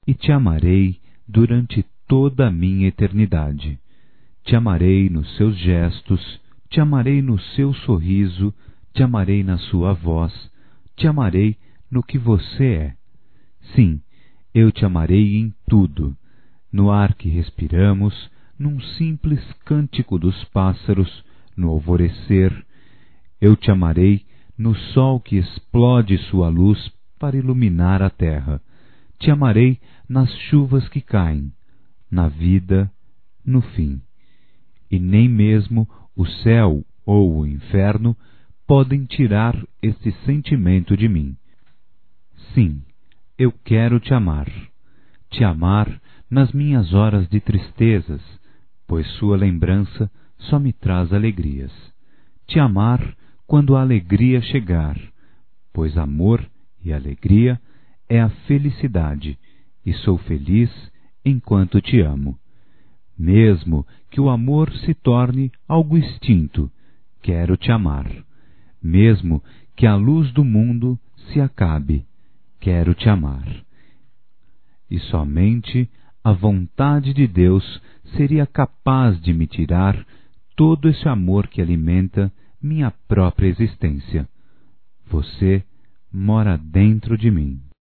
e te amarei durante toda a minha eternidade. Te amarei nos seus gestos, te amarei no seu sorriso, te amarei na sua voz, te amarei no que você é. Sim, eu te amarei em tudo, no ar que respiramos, num simples cântico dos pássaros, no alvorecer. Eu te amarei no sol que explode sua luz para iluminar a terra. Te amarei nas chuvas que caem, na vida, no fim. E nem mesmo o céu ou o inferno podem tirar este sentimento de mim. Sim, eu quero te amar nas minhas horas de tristezas, pois sua lembrança só me traz alegrias. Te amar quando a alegria chegar, pois amor e alegria é a felicidade, e sou feliz enquanto te amo. Mesmo que o amor se torne algo extinto, quero te amar. Mesmo que a luz do mundo se acabe, quero te amar. E somente a vontade de Deus seria capaz de me tirar todo esse amor que alimenta minha própria existência. Você mora dentro de mim.